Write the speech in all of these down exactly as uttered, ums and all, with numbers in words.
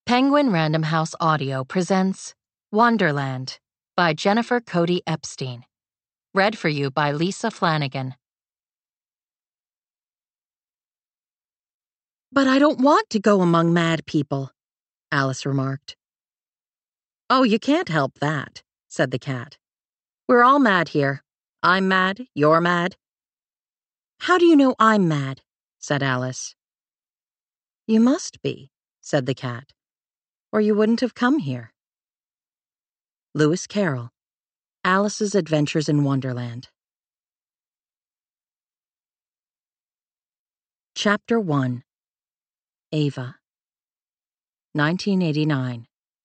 Penguin Random House Audio presents Wonderland by Jennifer Cody Epstein. Read for you by Lisa Flanagan. "But I don't want to go among mad people," Alice remarked. "Oh, you can't help that," said the cat. "We're all mad here. I'm mad, you're mad." "How do you know I'm mad?" said Alice. "You must be," said the cat, "or you wouldn't have come here." Lewis Carroll, Alice's Adventures in Wonderland. Chapter one. Ava. nineteen eighty-nine.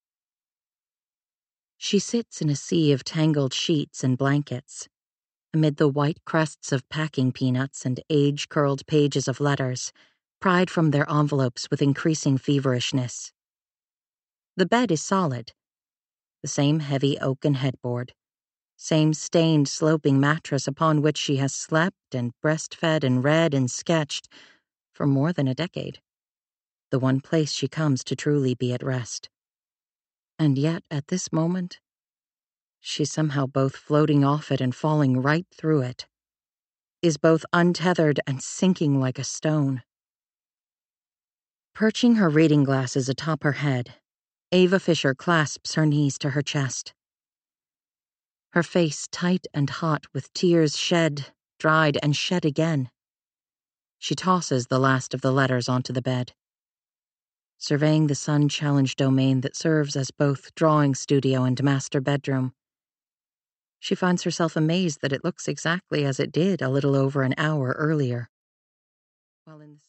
She sits in a sea of tangled sheets and blankets, amid the white crusts of packing peanuts and age-curled pages of letters, pried from their envelopes with increasing feverishness. The bed is solid, the same heavy oaken headboard, same stained sloping mattress upon which she has slept and breastfed and read and sketched for more than a decade, the one place she comes to truly be at rest. And yet, at this moment, she's somehow both floating off it and falling right through it, is both untethered and sinking like a stone. Perching her reading glasses atop her head, Ava Fisher clasps her knees to her chest. Her face tight and hot with tears shed, dried, and shed again. She tosses the last of the letters onto the bed. Surveying the sun-challenged domain that serves as both drawing studio and master bedroom, she finds herself amazed that it looks exactly as it did a little over an hour earlier. While in the